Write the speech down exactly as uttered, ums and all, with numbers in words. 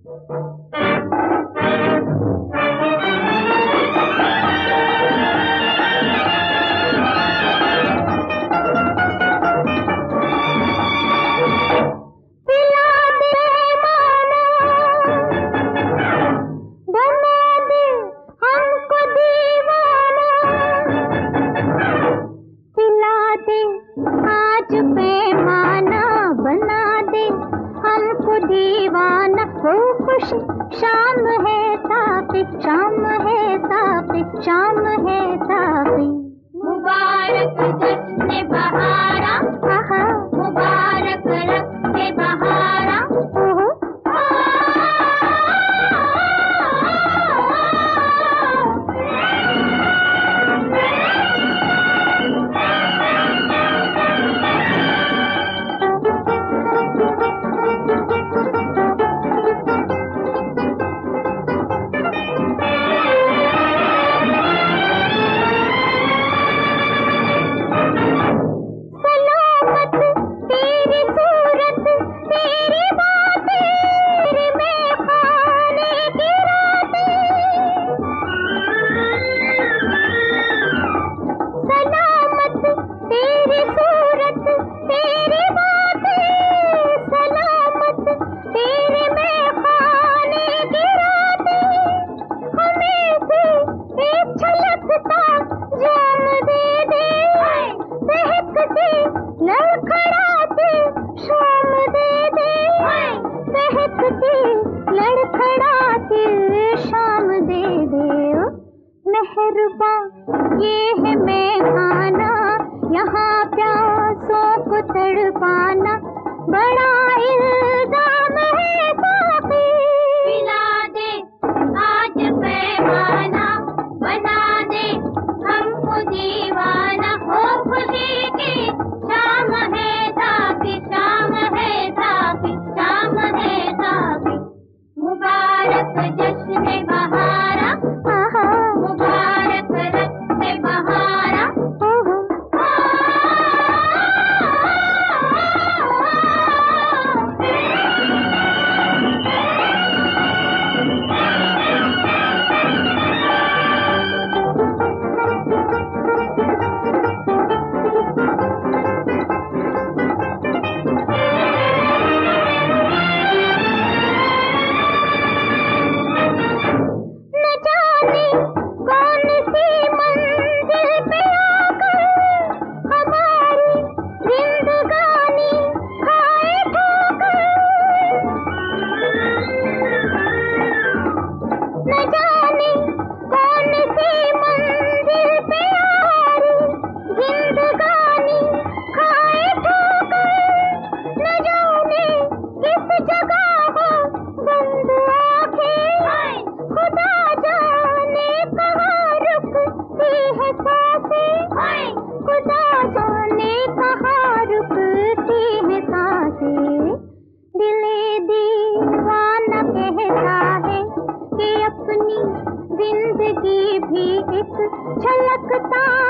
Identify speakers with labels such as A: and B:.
A: दीवाना हो खुश शाम है साफी, शाम है साफी, शाम है साफी।
B: मुबारक जश्न बहारा,
A: आहा
B: मुबारक रखे बहारा।
A: ओहो ये है मैं खाना, यहाँ प्यासों को तड़पाना, बड़ा इल्जाम है साक़ी।
B: पिला दे आज पैमाना, बना दे हमको दीवाना। हो खुशी की शाम है साक़ी, शाम है साक़ी, शाम है साक़ी। मुबारक जश्न बहारा, मुबारक रखे बहारा।
A: जिंदगी भी एक झलकता